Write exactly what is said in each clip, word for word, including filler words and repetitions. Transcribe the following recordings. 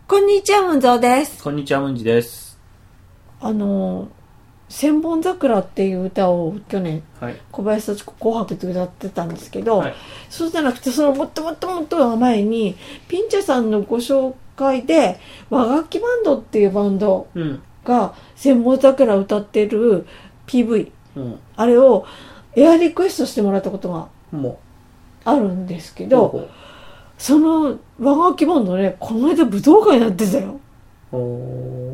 こんにちは、ムンゾーです。 こんにちは、ムンジです。 あの千本桜っていう歌を去年、はい、小林幸子紅白で歌ってたんですけど、はい、そうじゃなくてそのもっともっともっと前にピンチャさんのご紹介で和楽器バンドっていうバンドが千本桜を歌ってる ピーブイ、うん、あれをエアリクエストしてもらったことがあるんですけど、うん、その和楽器バンドね、この間武道館になってたよ。 お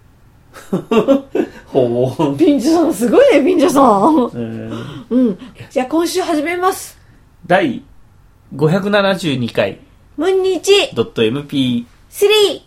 ほうピンチャさんすごいね、ピンチャさん、えー、うん。じゃあ今週始めます。 だいごひゃくななじゅうにかいムンニチ .エムピースリー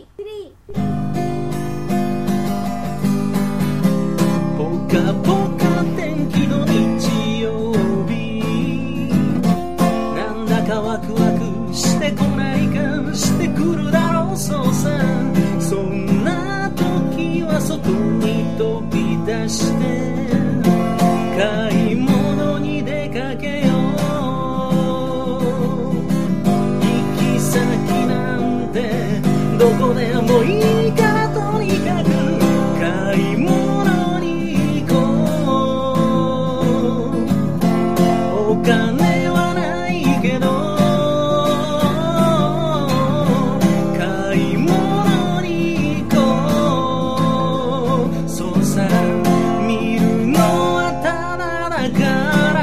ポカポカ天気の日曜日、なんだかワクワクしてこないか、してくるだろう、そうさ。そんな時は外に飛び出して買い物に出かけよう。行き先なんてどこでもいいから、とにかく買い物に行こう。お金はないけど買い物に行こう。そうさ、見るのはただだから。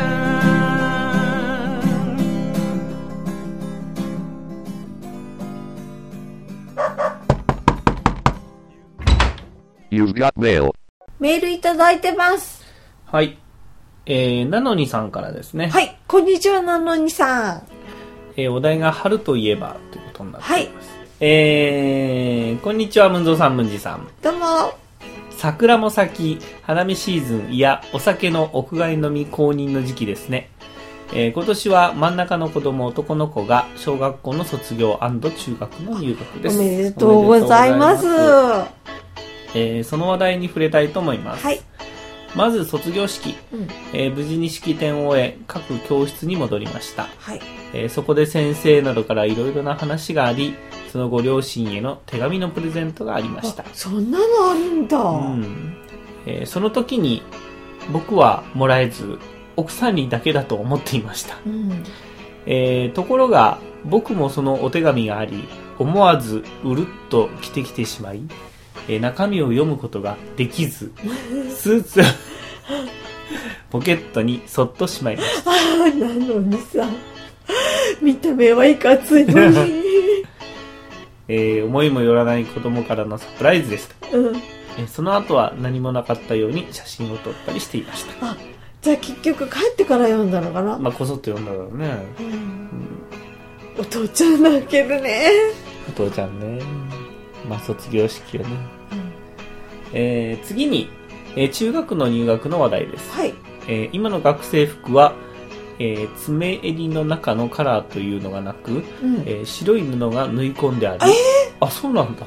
You've got mail. メールいただいてます。 はい、えー、なのにさんからですね。 はい、こんにちは、なのにさん。 えー、お題が春といえばということになっています。はい、えー、こんにちは、ムンゾーさん、ムンジさん。 どうも。 桜も咲き、花見シーズン、いやお酒の屋外飲み公認の時期ですね。えー、今年は真ん中の子供男の子が小学校の卒業&中学の入学です。 おめでとうございます。 えー、その話題に触れたいと思います。はい、まず卒業式、うんえー、無事に式典を終え各教室に戻りました。はいえー、そこで先生などからいろいろな話があり、そのご両親への手紙のプレゼントがありました。 そんなのあるんだ、うんえー、その時に僕はもらえず奥さんにだけだと思っていました。うんえー、ところが僕もそのお手紙があり、思わずうるっと着てきてしまい、えー、中身を読むことができずスーツポケットにそっとしまいました。 ああ、なのにさ、見た目はいかついのに、 えー、思いもよらない子供からのサプライズでした、うんえー、その後は何もなかったように写真を撮ったりしていました。 あ、じゃあ結局帰ってから読んだのかな。 まあこそっと読んだろうね、うんうん、 お父ちゃん泣けるね。 お父ちゃんね。まあ卒業式よね、うんえー、次に、えー、中学の入学の話題です。はいえー、今の学生服は、えー、爪襟の中のカラーというのがなく、うんえー、白い布が縫い込んであり、えー、あ、そうなんだ、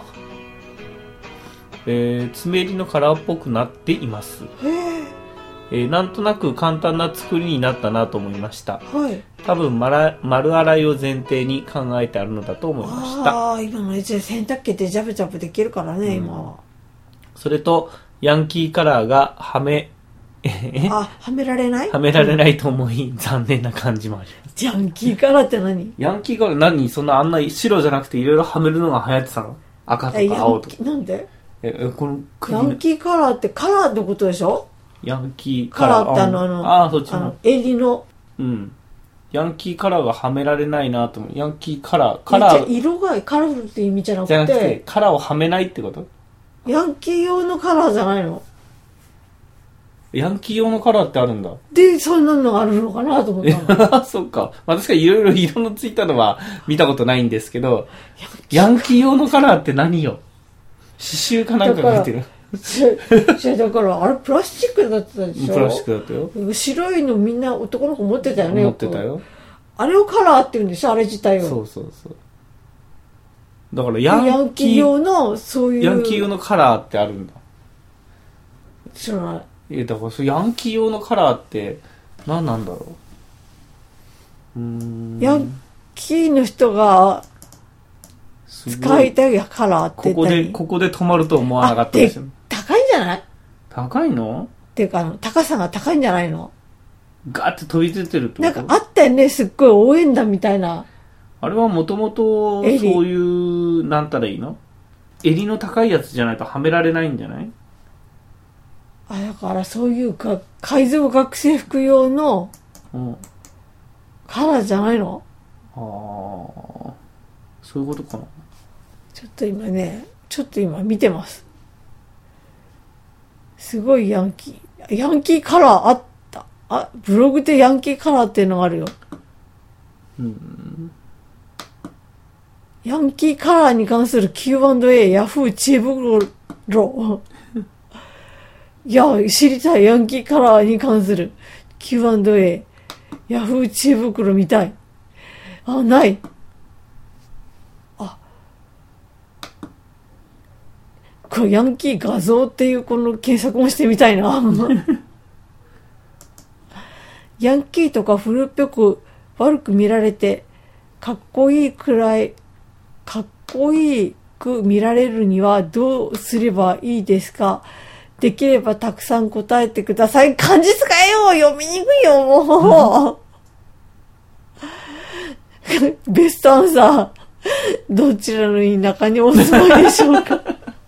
えー、爪襟のカラーっぽくなっています。えーえー、なんとなく簡単な作りになったなと思いました。はい、多分丸、丸洗いを前提に考えてあるのだと思いました。 ああ、今のうちで洗濯機でジャブジャブできるからね、うん、今は。 それとヤンキーカラーがはめあ、はめられないはめられないと思い、うん、残念な感じもあります。 ヤンキーカラーって何？ ヤンキーカラー何？そんなあんな白じゃなくていろいろはめるのが流行ってたの？赤とか青とか。 なんで？ え、このヤンキーカラーってカラーってことでしょ？ ヤンキーカラー。カラーってあの、あの、 あ、そっちの。あの、 襟の。 うん。ヤンキーカラーがはめられないなと思う。ヤンキーカラー、カラー。 色がカラフルって意味じゃなくて。 じゃなくて、カラーをはめないってこと？ ヤンキー用のカラーじゃないの？ ヤンキー用のカラーってあるんだ。 で、そんなのがあるのかなと思ったの。 そっか。まあ、確かにいろいろ色のついたのは見たことないんですけど、ヤンキー用のカラーって何よ？刺繍かなんかが入ってる。 だからあれプラスチックだったでしょ。 プラスチックだったよ。 白いのみんな男の子持ってたよね。 持ってたよ。 あれをカラーって言うんでしょ、あれ自体を。 そうそうそう。だからヤンキー、 ヤンキー用のそういう。 ヤンキー用のカラーってあるんだ。 知らない。 え、だからヤンキー用のカラーって何なんだろう。うーん。 ヤンキーの人が使いたいカラーってここで、ここで止まると思わなかったですよ。 高いんじゃない？ 高いの？ っていうか、あの、高さが高いんじゃないの？ ガーって飛び出てるってこと？ なんかあったよね、すっごい応援団みたいな。 あれはもともと、そういう、なんたらいいの？襟の高いやつじゃないとはめられないんじゃない？ あ、だからそういうか、改造学生服用の、カラーじゃないの？ ああ、そういうことかな。 ちょっと今ね、ちょっと今見てます。すごいヤンキー。ヤンキーカラーあった。あ、ブログでヤンキーカラーっていうのがあるよ。 うん。 ヤンキーカラーに関する キューアンドエー ヤフー知恵袋。いや、知りたい。ヤンキーカラーに関する キューアンドエー ヤフー知恵袋見たい。あ、ない。あ。これヤンキー画像っていうこの検索もしてみたいな。ヤンキーとか古っぽく悪く見られて、かっこいいくらい、かっこいいく見られるにはどうすればいいですか？できればたくさん答えてください。漢字使えよ！読みにくいよ、もう。ベストアンサー。どちらの田舎にお住まいでしょうか？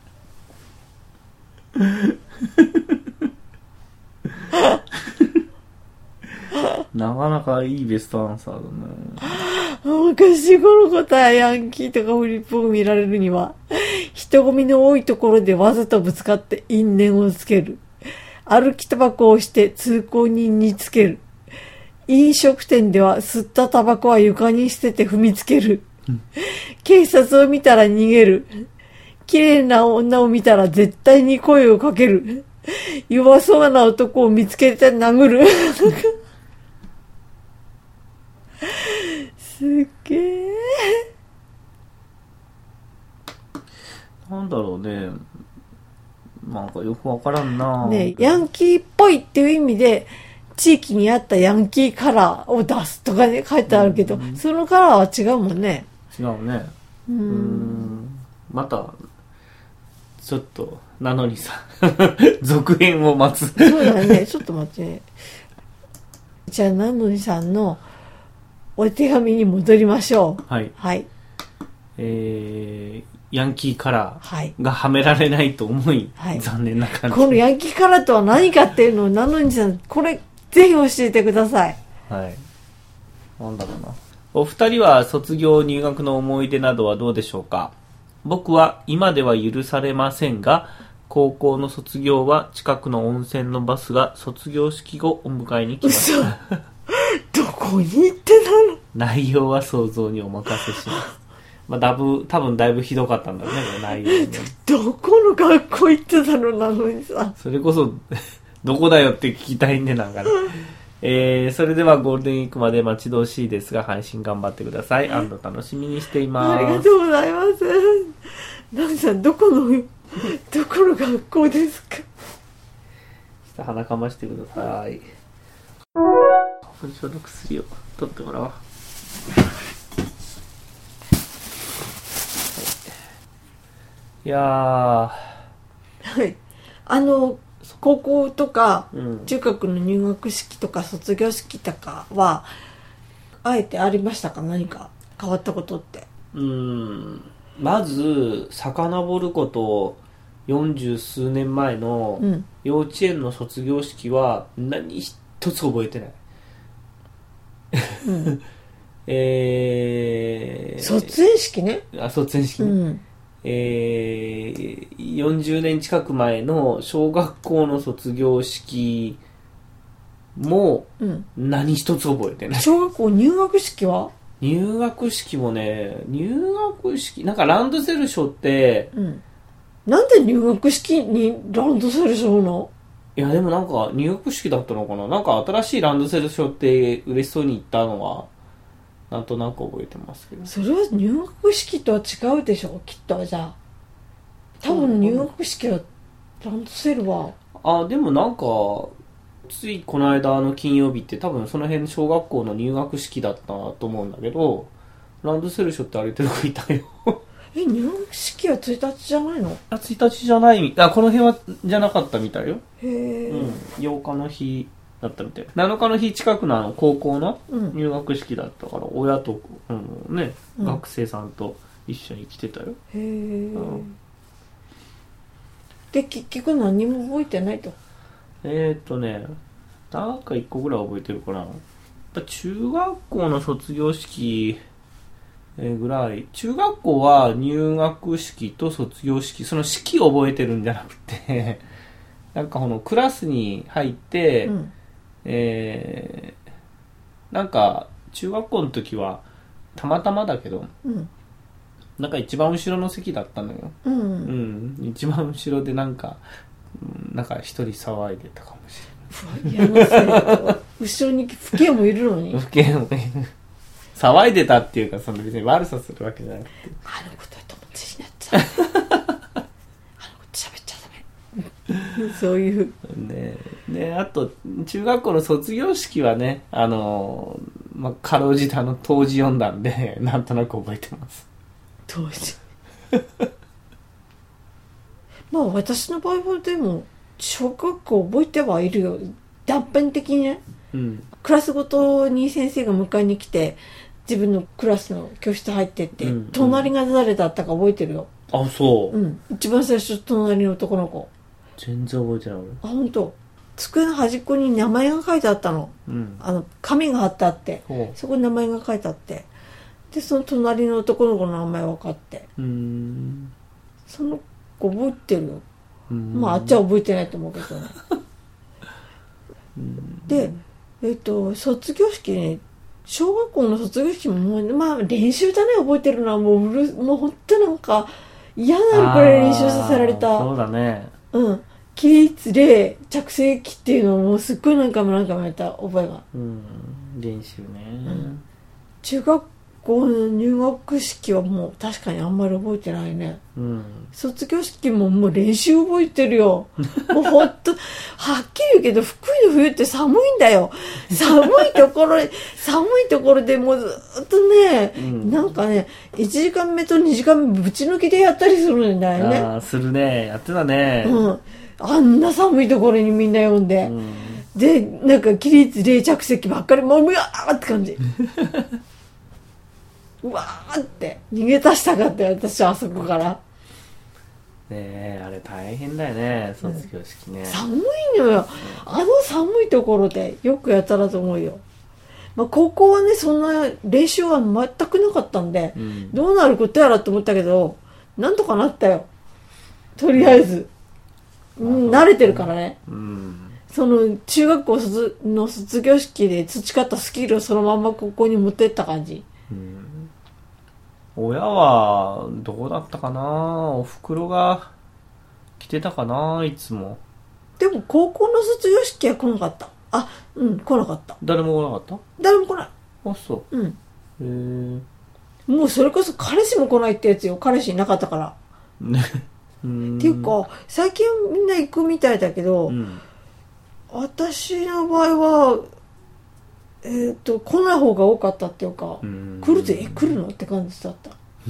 なかなかいいベストアンサーだね。 昔頃答え、ヤンキーとかフリップを見られるには、人混みの多いところでわざとぶつかって因縁をつける。歩きタバコをして通行人につける。飲食店では吸ったタバコは床に捨てて踏みつける。警察を見たら逃げる。綺麗な女を見たら絶対に声をかける。弱そうな男を見つけて殴る。すっげー。 なんだろうね。なんかよくわからんな。 ね、ヤンキーっぽいっていう意味で、地域に合ったヤンキーカラーを出すとかね、書いてあるけど、うん、そのカラーは違うもんね。 違うね。うん。うんまた、ちょっと、なのにさ、続編を待つ。 そうだね、ちょっと待って。じゃあ、なのにさんのお手紙に戻りましょう。 はい。 はい。 えー、ヤンキーカラーがはめられないと思い、はい、残念な感じ。 このヤンキーカラーとは何かっていうのを、なのにさん、これ、ぜひ教えてください。 はい。なんだろうな。お二人は卒業入学の思い出などはどうでしょうか？僕は今では許されませんが、高校の卒業は近くの温泉のバスが卒業式後お迎えに来ました。 どこに行ってたの？ 内容は想像にお任せします。まあ、だぶ、多分だいぶひどかったんだろうね、内容ね。 どこの学校行ってたのなのにさ。 それこそ、どこだよって聞きたいんでなんかね。えー、それではゴールデンウィークまで待ち遠しいですが、配信頑張ってください。安藤楽しみにしています。 ありがとうございます。ナミさん、どこの、どこの学校ですか？ 下鼻かましてください。花粉症の薬を取ってもらおう。はい、いやー。はい。 あの、高校とか、中学の入学式とか卒業式とかは、あえてありましたか？何か変わったことって。 うーん。まず、遡ることよんじゅう数年前の幼稚園の卒業式は何一つ覚えてない。うん、えー、 卒園式ね。 あ、卒園式ね。うん、えー、よんじゅうねん近く前の小学校の卒業式も何一つ覚えてない。 小学校入学式は？ 入学式もね、入学式、なんかランドセルショーって、 うん、なんで入学式にランドセルショーの？ いやでもなんか入学式だったのかな、なんか新しいランドセルショーって嬉しそうに言ったのはなんとなく覚えてますけど。 それは入学式とは違うでしょきっと。じゃあ多分入学式はランドセルは、 あ、でもなんかついこの間の金曜日って多分その辺小学校の入学式だったと思うんだけど、ランドセルショーって歩いてる子いたよ。 え、入学式はついたちじゃないの？ あ、ついたちじゃない、あ、この辺はじゃなかったみたいよ。 へえ、 うん、ようかの日だったみたい。なのかの日近くのあの高校の入学式だったから、うん、親と、うん、ね、うん、学生さんと一緒に来てたよ。へえ、うん、 で結局何も覚えてないと。 えーっとね、なんか一個ぐらい覚えてるかな。中学校の卒業式ぐらい。中学校は入学式と卒業式、その式を覚えてるんじゃなくてなんかこのクラスに入って、うん、えー、なんか中学校の時はたまたまだけど、うん、なんか一番後ろの席だったのよ。うん、うん、一番後ろでなんかなんか一人騒いでたかもしれない。いや後ろに父兄もいるのに。 父兄もいる。騒いでたっていうか、その別に悪さするわけじゃなくて。 あのことは友達になっちゃう。あのこと喋っちゃダメ。そういう。 ねで、あと、中学校の卒業式はね、あの、まあ、かろうじてあの、当時読んだんで、なんとなく覚えてます。 当時。まあ、私の場合はでも、小学校覚えてはいるよ。断片的にね。うん、クラスごとに先生が迎えに来て自分のクラスの教室入ってって、うんうん、隣が誰だったか覚えてるよ。 あ、そう、 うん、一番最初隣の男の子全然覚えてない。 あ、本当。机の端っこに名前が書いてあったの、うん、あの紙が貼ってあってそこに名前が書いてあってでその隣の男の子の名前分かってうーんその子覚えてるよ。まああっちは覚えてないと思うけどねでえっと、卒業式ね、小学校の卒業式ももう、まあ練習だね、覚えてるのはもう、うるもう本当なんか嫌なるくらい練習させられた。 そうだね。 うん。起立例、着席っていうのをもうすっごい何回も何回もやった覚えが。 うん。練習ね。うん、 中学校の入学式はもう確かにあんまり覚えてないね。うん。卒業式ももう練習覚えてるよ。もうほんと、はっきり言うけど、福井の冬って寒いんだよ。寒いところ、寒いところでもうずっとね、うん、なんかね、いちじかんめとにじかんめぶち抜きでやったりするんだよね。 ああ、するね。やってたね。 うん。あんな寒いところにみんな呼んで。うん、で、なんか起立例着席ばっかり、もううわーって感じ。うわーって逃げ出したかったよ、私はあそこから。 ねえ、あれ大変だよね、卒業式ね。 うん、寒いのよ。あの寒いところでよくやったらと思うよ。まあ、高校はね、そんな練習は全くなかったんで、うん、どうなることやらと思ったけど、なんとかなったよ。とりあえず。うん、慣れてるからね。うん、その中学校の卒業式で培ったスキルをそのまま高校に持ってった感じ。うん親はどうだったかな。お袋が来てたかないつも。 でも高校の卒業式は来なかった。あ、うん来なかった。 誰も来なかった？ 誰も来ない。 あ、そう。うん。へえ。もうそれこそ彼氏も来ないってやつよ。彼氏いなかったから。ね。うーんっていうか最近みんな行くみたいだけど、うん、私の場合は。えー、と来ない方が多かったっていうか、うん、来るぜえ来るのって感じだった、うん、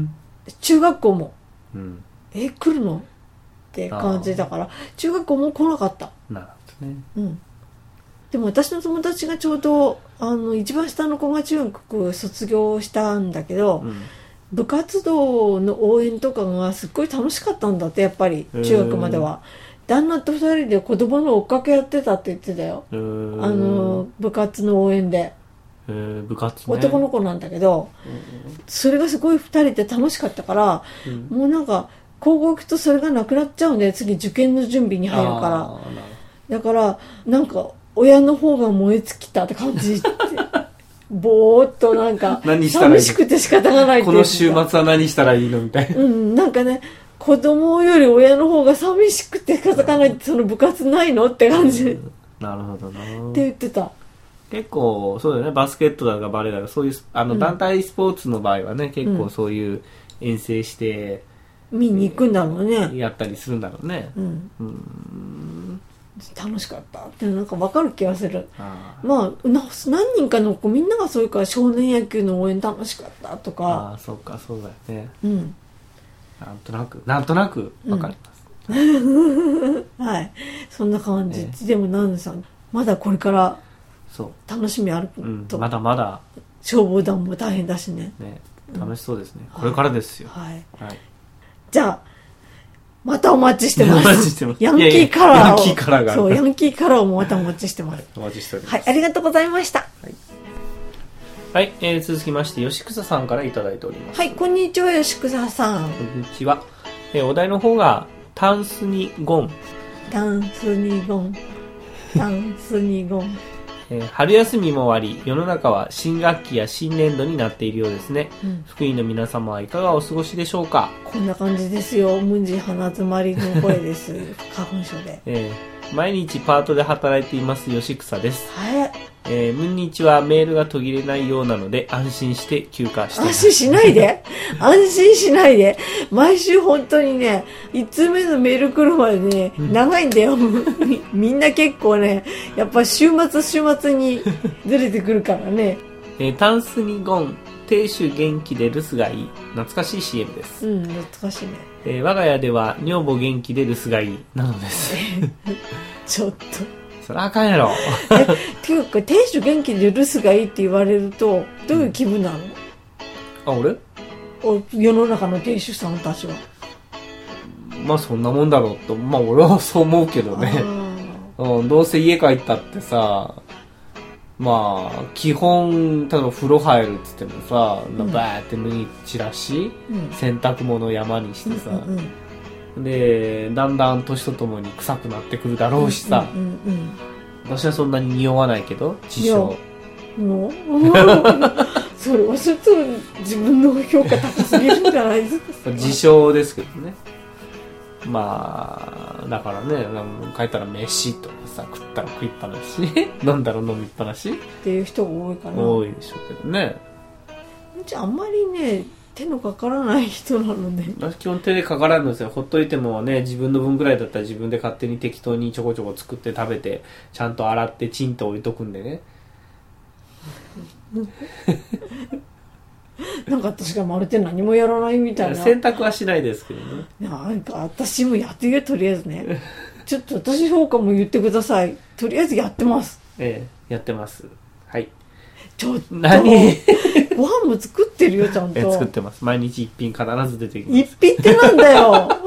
中学校も、うん、え来るのって感じだから中学校も来なかった。 なるほどね、 うん、でも私の友達がちょうどあの一番下の子が中学卒業したんだけど、うん、部活動の応援とかがすっごい楽しかったんだってやっぱり中学までは。旦那と二人で子供の追っかけやってたって言ってたよ。あの部活の応援で。 部活ね。男の子なんだけど、それがすごい二人で楽しかったから、うん、もうなんか高校行くとそれがなくなっちゃうんで次受験の準備に入るから。だからなんか親の方が燃え尽きたって感じって。ぼーっとなんか寂しくて仕方がないってこの週末は何したらいいのみたいな。 うん、なんかね。子供より親の方が寂しくて仕方がないってその部活ないのって感じ、うん、 なるほどなって言ってた。 結構そうだよね。バスケットだかバレーだかそういうあの団体スポーツの場合はね、うん、結構そういう遠征して、 うん、見に行くんだろうね。 やったりするんだろうね、うんうん、楽しかったってなんか分かる気がする。あまあ何人かの子みんながそういうから少年野球の応援楽しかったとか。 ああそうかそうだよね。うんなんとなくなんとなくわかります、 うん、はい、そんな感じ、えー、でもナヌさんまだこれから楽しみあると、 うん、まだまだ消防団も大変だしね、 ね、楽しそうですね、うん、これからですよ、 はいはい、じゃあまたお待ちしてます。 お待ちしてます。 ヤンキーカラーを。 ヤンキーカラーがある。 そう、ヤンキーカラーをまたお待ちしてます。 お待ちしております。 はい、ありがとうございました。 はい、はい、えー、続きまして、吉草さんからいただいております。 はい、こんにちは、吉草さん。こんにちは。えー、お題の方が、タンスにゴン。 タンスにゴン。タンスにゴン。 えー、春休みも終わり、世の中は新学期や新年度になっているようですね、うん、福井の皆様はいかがお過ごしでしょうか。 こんな感じですよ。無地鼻詰まりの声です花粉症で、 えー、毎日パートで働いています吉草です。 はい、 えー、毎日はメールが途切れないようなので安心して休暇しています。 安心しないで安心しないで毎週本当にねいちつうめのメール来るまでね、うん、長いんだよみ, みんな結構ねやっぱ週末週末にずれてくるからねえー、タンスにゴン亭主元気で留守がいい懐かしい シーエム です。 うん懐かしいね、 えー、我が家では女房元気で留守がいいなのですちょっとそりゃあかんやろえっていうか亭主元気で留守がいいって言われるとどういう気分なの、うん、 あ俺お世の中の亭主さんたちはまあそんなもんだろうとまあ俺はそう思うけどね、うん、どうせ家帰ったってさまあ基本例えば風呂入るっつってもさ、うん、バーって脱ぎ散らし、うん、洗濯物を山にしてさ、うんうんうん、でだんだん年とともに臭くなってくるだろうしさ、うんうんうん、私はそんなに匂わないけど自称もうそれはちょっと自分の評価高すぎるんじゃないですか自称ですけどね。まあだからね帰ったら飯とかさ食ったら食いっぱなし飲んだら飲みっぱなしっていう人が多いかな。 多いでしょうけどね。 うちあんまりね手のかからない人なので私基本手でかからないんですよ。ほっといてもね自分の分ぐらいだったら自分で勝手に適当にちょこちょこ作って食べてちゃんと洗ってチンと置いとくんでねなんか私がまるで何もやらないみたいな。 洗濯はしないですけどね。 なんか私もやってるよとりあえずねちょっと私評価も言ってください。とりあえずやってます。 ええやってます。はい。 ちょっと何ご飯も作ってるよちゃんと。 え作ってます。毎日一品必ず出てきます。 一品ってなんだよも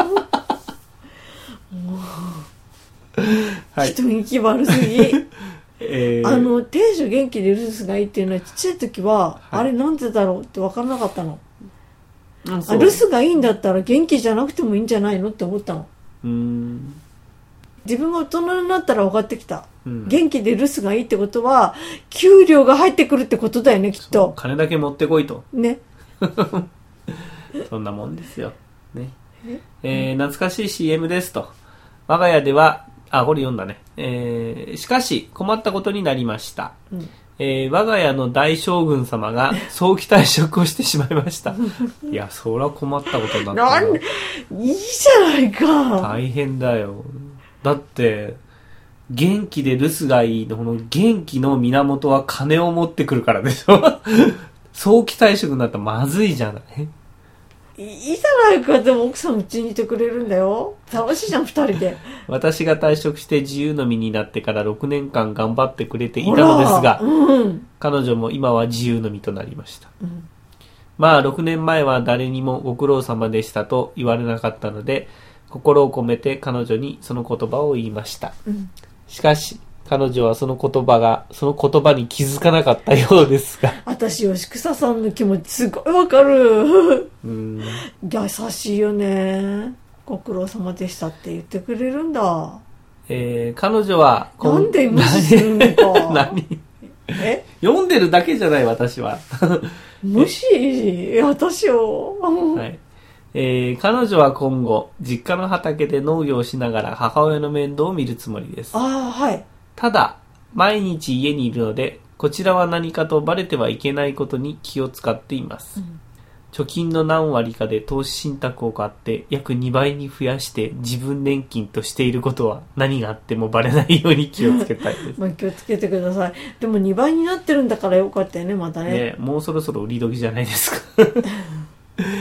う、はい、人聞き悪すぎえー、あの亭主元気で留守がいいっていうのはちっちゃい時は、はい、あれなんでだろうって分からなかったの、うん、あ留守がいいんだったら元気じゃなくてもいいんじゃないのって思ったの。 うーん自分が大人になったら分かってきた、うん、元気で留守がいいってことは給料が入ってくるってことだよねきっと。 金だけ持ってこいとねそんなもんですよ、ねええー、懐かしい シーエム ですと。我が家ではあ、これ読んだね。えー、しかし、困ったことになりました。うんえー、我が家の大将軍様が早期退職をしてしまいました。いや、そりゃ困ったことになったな。 なんいいじゃないか。 大変だよ。だって、元気で留守がいいの、この元気の源は金を持ってくるからでしょ早期退職になったらまずいじゃない。 いいじゃないか。でも奥さんうちにいてくれるんだよ。楽しいじゃんふたりで。 私が退職して自由の身になってからろくねんかん頑張ってくれていたのですが、うん、彼女も今は自由の身となりました、うん、まあろくねんまえは誰にもご苦労様でしたと言われなかったので心を込めて彼女にその言葉を言いました、うん、しかし彼女はその言葉がその言葉に気づかなかったようですが私吉草さんの気持ちすごいわかるうん優しいよね。ご苦労様でしたって言ってくれるんだ。 えー、彼女はなんで無視するのか何え読んでるだけじゃない私は無視私をはいえー、彼女は今後実家の畑で農業をしながら母親の面倒を見るつもりです。 ああはいただ毎日家にいるのでこちらは何かとバレてはいけないことに気を使っています、うん、貯金の何割かで投資信託を買って約にばいに増やして自分年金としていることは何があってもバレないように気をつけたいですまあ気をつけてください。でもにばいになってるんだからよかったよねまた ね, ねもうそろそろ売り時じゃないですかえ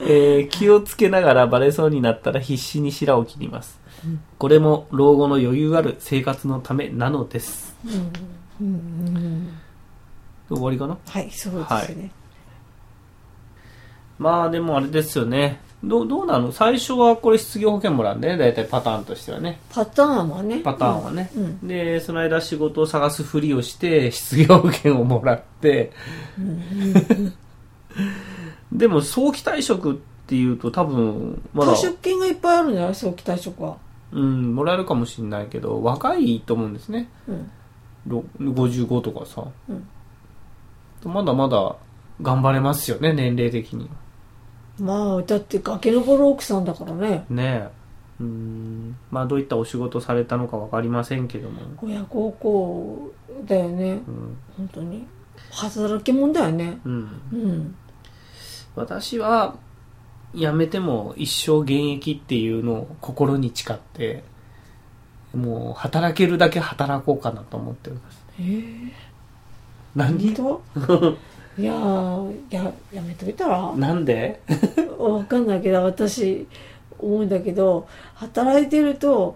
えー、気をつけながらバレそうになったら必死に白を切ります、うん、これも老後の余裕ある生活のためなのです、うんうんうん、終わりかな。 はいそうですね、はい、 まあでもあれですよね、ど う, どうなの最初はこれ失業保険もらうんで、ね、だいたいパターンとしてはね、 パターンはねパターンはね、うん、でその間仕事を探すふりをして失業保険をもらって、うんうんでも早期退職っていうと多分まだ退職金がいっぱいあるんじゃない早期退職は。 うんもらえるかもしれないけど若いと思うんですね、うん、ごじゅうごとかさ、うん、まだまだ頑張れますよね年齢的に。 まあだって崖登る奥さんだからね。 ねえうんまあどういったお仕事されたのか分かりませんけども親孝行だよね、うん、本当に働き者だよね。うん、うん私は辞めても一生現役っていうのを心に誓ってもう働けるだけ働こうかなと思っております。えー、何？ いやーややめといたら？ なんで？ わかんないけど私思うんだけど働いてると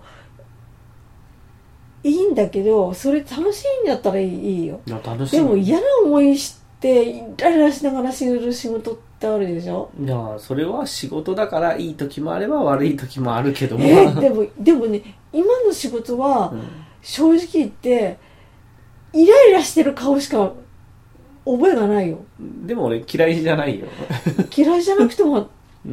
いいんだけどそれ楽しいんだったらいい、いいよ。いや楽しい。でも嫌な思いしてイライラしながらする仕事ってあるでしょ。 いやそれは仕事だからいい時もあれば悪い時もあるけども、 えー、でもでもね今の仕事は正直言ってイライラしてる顔しか覚えがないよ。 でも俺嫌いじゃないよ嫌いじゃなくても、うん、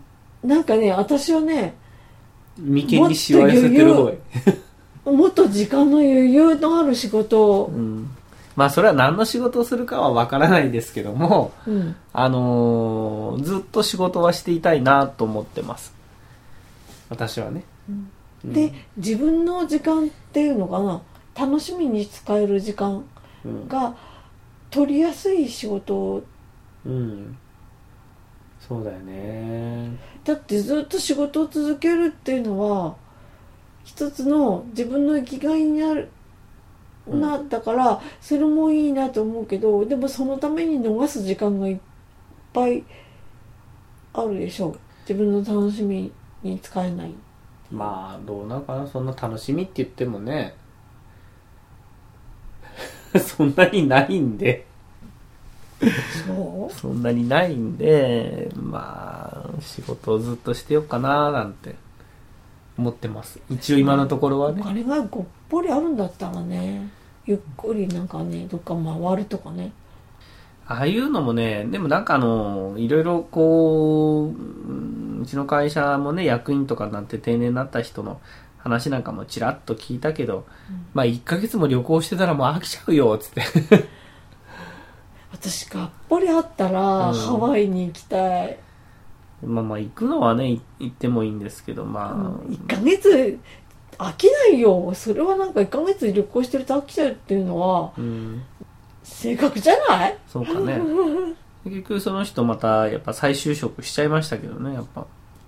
なんかね私はね眉間にしわ寄せてる方がいいもっと時間の余裕のある仕事を、うんまあそれは何の仕事をするかは分からないですけども、うん、あのー、ずっと仕事はしていたいなと思ってます私はね、 うんうん、で自分の時間っていうのかな楽しみに使える時間が取りやすい仕事、 うん、うん、そうだよね。 だってずっと仕事を続けるっていうのは一つの自分の生きがいになるなだからそれもいいなと思うけどでもそのために逃す時間がいっぱいあるでしょ。自分の楽しみに使えない。 まあどうなのかなそんな楽しみって言ってもねそんなにないんでそうそんなにないんでまあ仕事をずっとしてようかななんて思ってます一応今のところはね。 お金がごっぽりあるんだったらねゆっくりなんかねどっか回るとかねああいうのもねでもなんかあのいろいろこううちの会社もね役員とかなんて定年になった人の話なんかもちらっと聞いたけど、うん、まあいっかげつも旅行してたらもう飽きちゃうよっつって私がっぽりあったら、うん、ハワイに行きたい。 まあまあ行くのはね行ってもいいんですけどまあ、 うん、いっかげつ飽きないよ。それはなんかいっかげつ旅行してると飽きちゃうっていうのは、うん、性格じゃない？ そうかね結局その人またやっぱ再就職しちゃいましたけどねやっぱ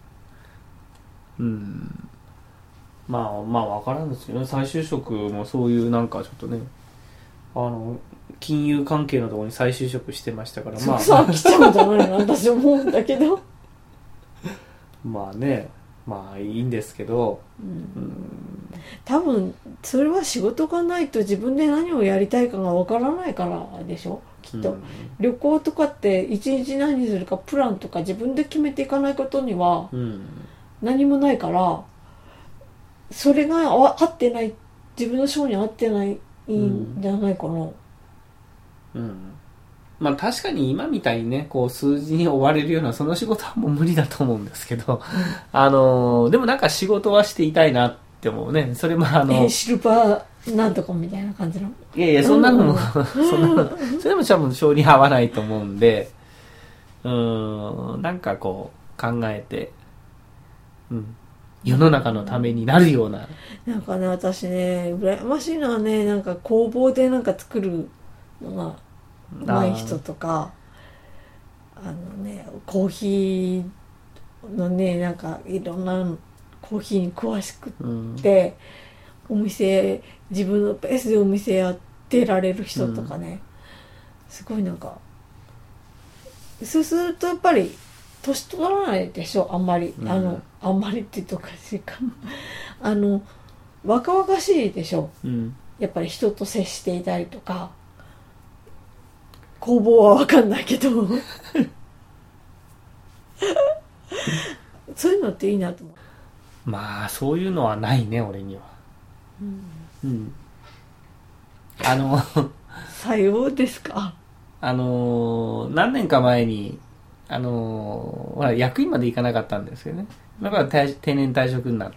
うんまあまあ分からんですよね再就職もそういうなんかちょっとねあの金融関係のところに再就職してましたからまあそう飽きちゃうんじゃないの私思うんだけどまあねまあいいんですけど、うんうん、 多分それは仕事がないと自分で何をやりたいかがわからないからでしょきっと、うん、旅行とかって一日何するかプランとか自分で決めていかないことには何もないからそれが合ってない自分の性に合ってないんじゃないかな。うん、 うんまあ確かに今みたいにねこう数字に追われるようなその仕事はもう無理だと思うんですけどあのでもなんか仕事はしていたいなって思うね。それもあのシルバーなんとかみたいな感じのいやいやそんなのも、うん、そんなのそれも多分性に合わないと思うんでうーんなんかこう考えてうん世の中のためになるようななんかね私ね羨ましいのはねなんか工房でなんか作るのが上手い人とかあのねコーヒーのねなんかいろんなコーヒーに詳しくって、うん、お店自分のペースでお店やってられる人とかね、うん、すごいなんかそうするとやっぱり年取らないでしょあんまり、うん、あのあんまりって言うとおかしいかあの若々しいでしょ、うん、やっぱり人と接していたりとか工房は分かんないけどそういうのっていいなと思う。 まあそういうのはないね俺には、うん、うん、あのさようですか。 あの何年か前にあのほら役員まで行かなかったんですよね。だから定年退職になって、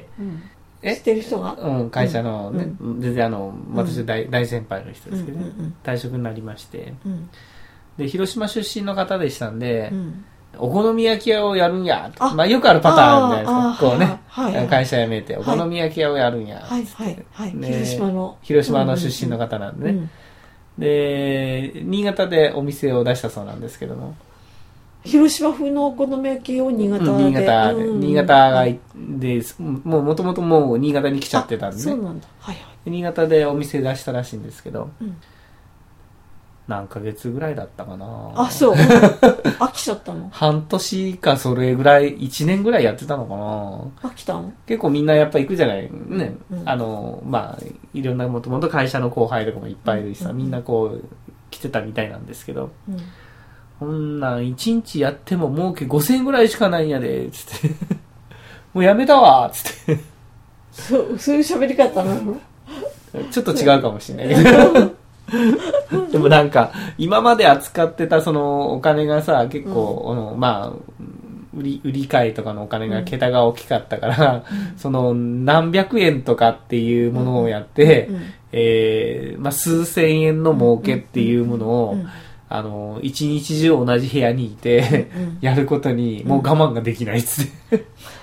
うん、 え知ってる人が、 うん、会社のね、うん、全然あの私 大,、うん、大先輩の人ですけどね、うんうんうん、退職になりまして、うん、で広島出身の方でしたんで、うん、お好み焼き屋をやるんやと、まあ、よくあるパターンじゃないですか。こうね、はいはい、会社辞めてお好み焼き屋をやるんや、 はいはいはい、ね、広島の広島の出身の方なんでね、うんうん、で新潟でお店を出したそうなんですけども、 広島風のお好み焼きを新潟で、うん、 新潟で、うん、新潟がでもうもともともう新潟に来ちゃってたんで、ね、 そうなんだ、はいはい、 新潟でお店出したらしいんですけど、うん、何ヶ月ぐらいだったかなあそう飽きちゃったの半年かそれぐらいいちねんぐらいやってたのかな飽きたの結構みんなやっぱ行くじゃないね、うん、あのまあいろんなもともと会社の後輩とかもいっぱいいるしさ、うん、みんなこう来てたみたいなんですけど、うん、こんなんいちにちやっても儲けごせんえんぐらいしかないんやでつってもうやめたわつってそうそういう喋り方なのちょっと違うかもしれないけどでもなんか今まで扱ってたそのお金がさ結構、うん、まあ売り売り買いとかのお金が桁が大きかったから、うん、その何百円とかっていうものをやって、うんうんえーまあ、数千円の儲けっていうものを、うんうんうんあの一日中同じ部屋にいて、うん、やることにもう我慢ができないっつって、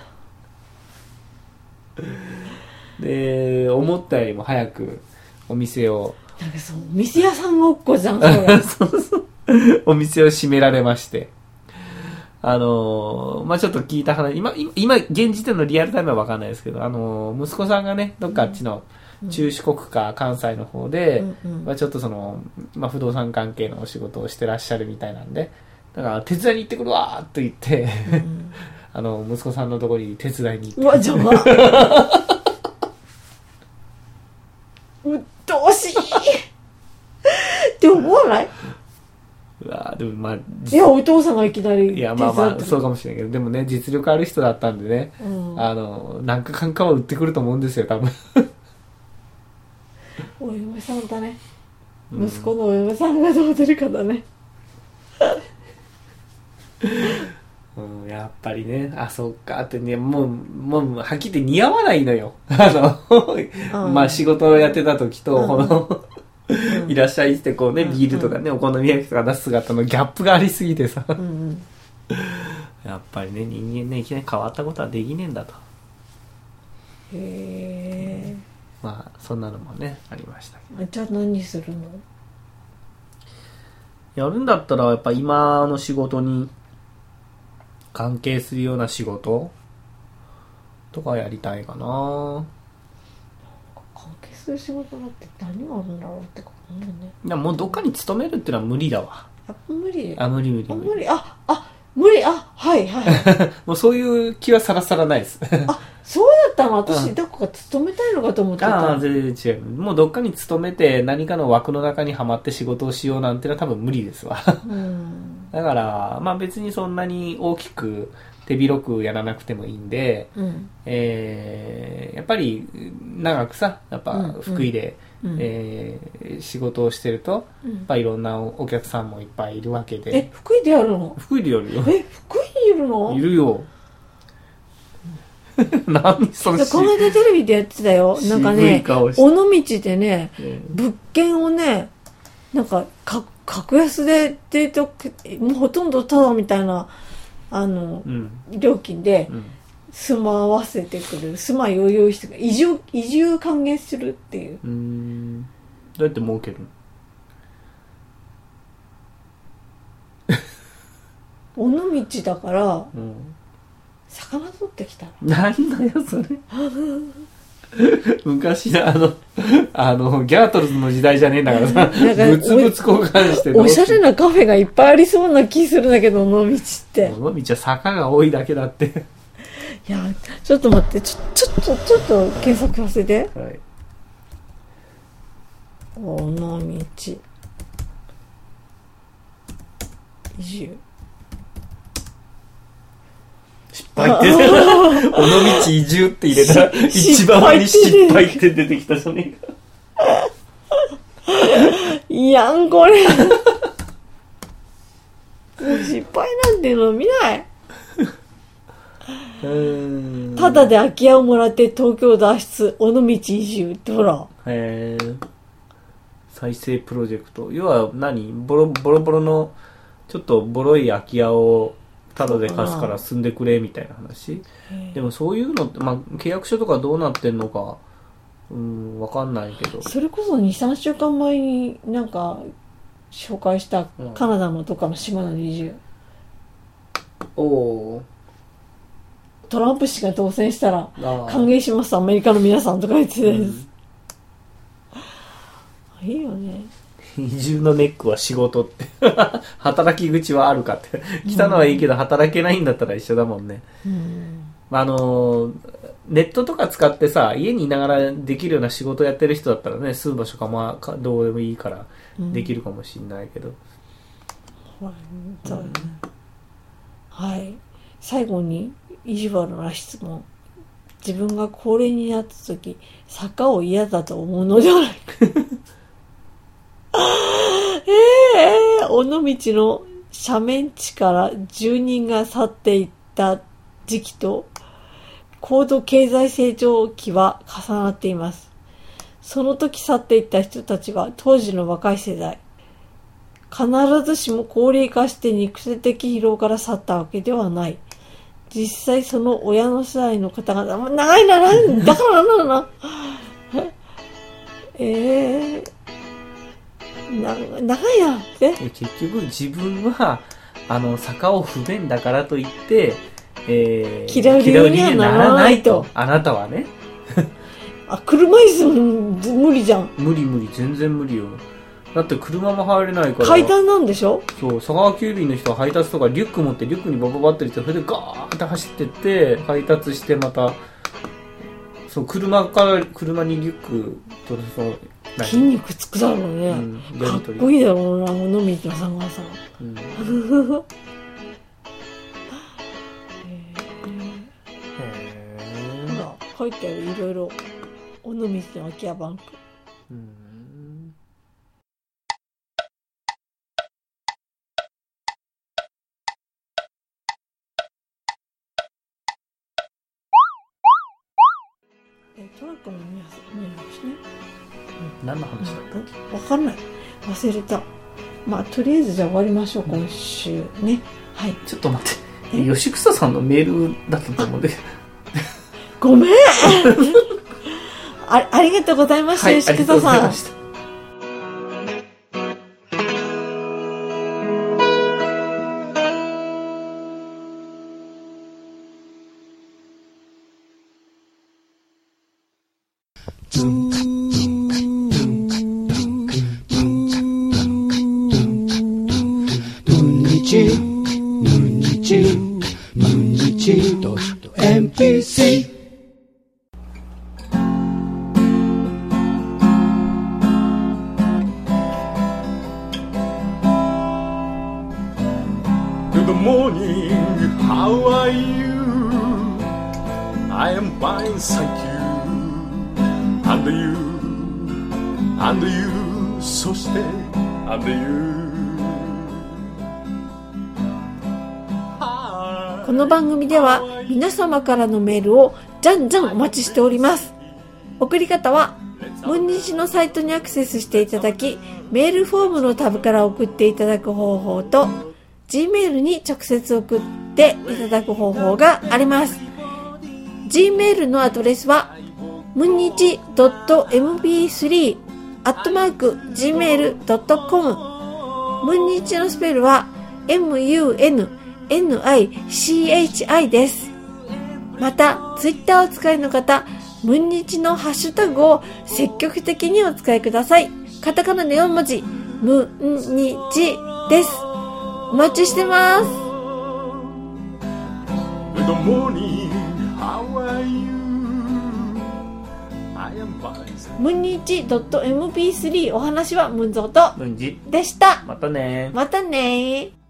うん、で思ったよりも早くお店をなんかそう店屋さんごっこじゃんそれそうそうお店を閉められましてあのー、まあちょっと聞いた話今今現時点のリアルタイムは分かんないですけどあのー、息子さんがねどっかあっちの、うん中四国か関西の方で、うんうんまあ、ちょっとその、まあ、不動産関係のお仕事をしてらっしゃるみたいなんでだから手伝いに行ってくるわーと言って、うん、あの息子さんのところに手伝いに行ってうわ邪魔うっとうしいって思わないうわでもまあいやお父さんがいきなりいやまあまあそうかもしれないけどでもね実力ある人だったんでね、うん、あのなんかかんかは売ってくると思うんですよ多分お嫁さんだね、うん、息子のお嫁さんがどう出るかだね、 うん、やっぱりねあそっかってねもうもうはっきり言って似合わないのよあの、うん、まあ仕事をやってた時と、うん、このうん、いらっしゃいってこうねビールとかね、うん、お好み焼きとか出す姿のギャップがありすぎてさ、うんうん、やっぱりね人間ねいきなり変わったことはできねえんだとへえまあそんなのもねありましたけどじゃあ何するのやるんだったらやっぱ今の仕事に関係するような仕事とかやりたいかな関係する仕事だって何があるんだろうって思うねいやもうどっかに勤めるっていうのは無理だわあ無理あ無理無理無理無理ああ無理あはいはいもうそういう気はさらさらないですあそうだったの私、うん、どこか勤めたいのかと思ってたああ全然違うもうどっかに勤めて何かの枠の中にはまって仕事をしようなんてのは多分無理ですわうんだからまあ別にそんなに大きく手広くやらなくてもいいんで、うんえー、やっぱり長くさやっぱ福井で、うんうんえー、仕事をしてると、うん、やっぱいろんなお客さんもいっぱいいるわけでえ福井でやるの福井でやるよえ福井にいるのいるよ何それこの間テレビでやってたよなんかね尾道でね、えー、物件をねなんかか格安でって言うともうほとんどタダみたいなあの、うん、料金で住まわせてくる住まいを用意して移住移住還元するっていう。 うーんどうやって儲ける尾道だから、うん、魚取ってきたの。 なんだよそれ昔のあの、あの、ギャートルズの時代じゃねえんだからさ、物々交換しておしゃれなカフェがいっぱいありそうな気するんだけど、尾道って。 尾道は坂が多いだけだって。 いや、ちょっと待って、ちょ、ちょっと、ちょっと検索させて。はい。尾道。移住。 失敗って。尾道移住って入れたら、一番上に失敗って出てきたじゃねえか。 いやん、これ。失敗なんていうの見ない。ただで空き家をもらって東京脱出、尾道移住ってほら。 へえ。再生プロジェクト。要は何ボロボロボロのちょっとボロい空き家をただで貸すから住んでくれみたいな話。でもそういうのって、まあ、契約書とかどうなってんのか、うん、わかんないけど。 それこそに、さんしゅうかんまえになんか紹介したカナダのとかの島の移住。 うん、おー。 トランプ氏が当選したら歓迎しますアメリカの皆さんとか言ってたです、うん、いいよね。 移住のネックは仕事って働き口はあるかって来たのはいいけど働けないんだったら一緒だもんね、うん、あのネットとか使ってさ家にいながらできるような仕事やってる人だったらね住む場所かまあどうでもいいからできるかもしれないけど、 うん、そうね、はい。最後に意地悪な質問。自分が高齢になった時、坂を嫌だと思うのではないか。ええー、尾道の斜面地から住人が去っていった時期と高度経済成長期は重なっています。その時去っていった人たちは当時の若い世代。必ずしも高齢化して肉体的疲労から去ったわけではない。実際その親の世代の方々、長いな、だからなんだな。ええー、な長いな。え結局自分はあの坂を不便だからといって、えー、 嫌う理由にはならないと。 あなたはね。 あ、車椅子無理じゃん。 無理無理、全然無理よ。だって車も入れないから。 階段なんでしょ？ そう、佐川急便の人は配達とかリュック持ってリュックにバババって入れて、それでガーって走ってって配達してまたそう車から車にリュックとその筋肉つくだろうね、うん、かっこいいだろうな尾道の佐川さん、うん、へえほら書いてあるいろいろ尾道の空き家バンク、うんトラックも見えるしね。 何の話だったっけ？わかんない。忘れた。まあとりあえずじゃあ終わりましょう、うん、今週ね。はい。 ちょっと待って。吉草さんのメールだったと思うんで。 ごめん。あ, ありがとうございました、はい、吉草さん。この番組では皆様からのメールをじゃんじゃんお待ちしております。送り方はムンニチのサイトにアクセスしていただき、メールフォームのタブから送っていただく方法と Gmail に直接送っていただく方法があります。 Gmail のアドレスはムンニチ ドットエムビースリー アットマーク ジーメール ドットコム ムンニチのスペルは エムユーエヌエヌアイシーエイチアイ です。また、ツイッターをお使いの方、 ムンニチのハッシュタグを積極的にお使いください。カタカナでよん文字、ムンニチです。お待ちしてます。 Good morning, how are you? ムンニチ ドットエムピースリー お話はムンゾーとムンジでした。 またねまたね。